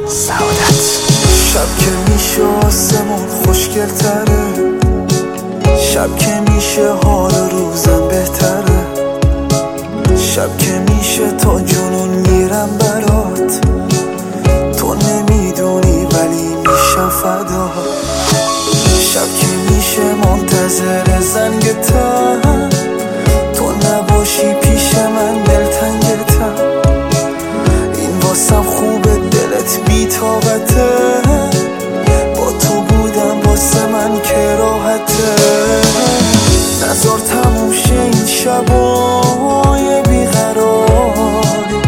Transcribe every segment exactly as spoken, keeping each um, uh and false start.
سعادت. شب که میشه آسمون خوشگل تره، شب که میشه حال روزم بهتره، شب که میشه تا جنون میرم برات، تو نمیدونی ولی میشم فدا. شب که میشه منتظر زنگ تن، تو نباشی پیش من دلتنگتم. این واسم خوبه دلت بی طاقته، با تو بودم واسه من که راحته. نذار تموم شه این شبای بیقراری،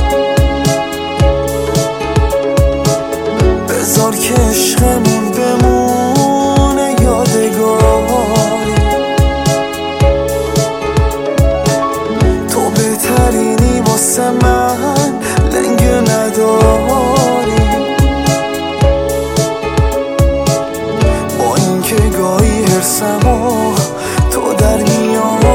بذار که عشقمون بمونه یادگاری. تو بهترینی واسه من لنگه نداری، با اینکه گاهی هرسمو تو در میاری.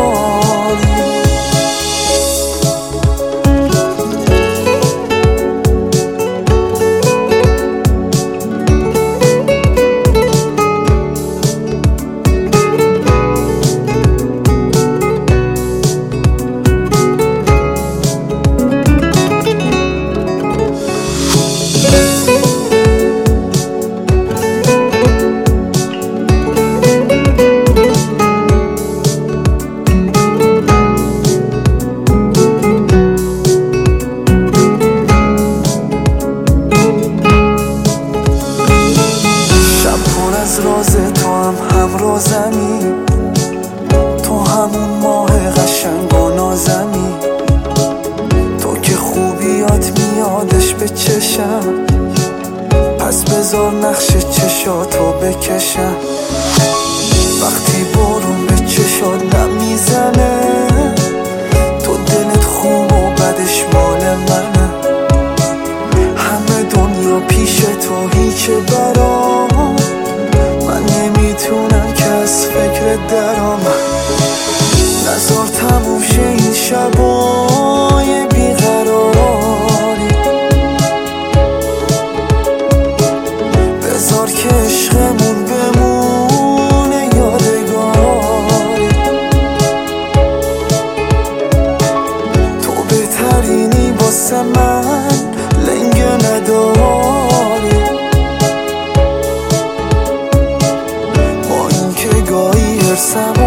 از راز تو هم همرازمی، تو همون ماه قشنگ و نازمی، تو که خوبیات میادش به چشم، پس بذار نقش چشاتو بکشم. وقتی بارون به چشات دم میزنه، تو دلت خوب و بدش مال منه. همه دنیا پیش تو هیچه برام، من نمیتونم که از فکر درام. نذار تموم شه این شبای بیقراری، بذار که عشقمون بمونه یادگاری. تو بهترینی واسه من لنگه نداری، گاهی هرسم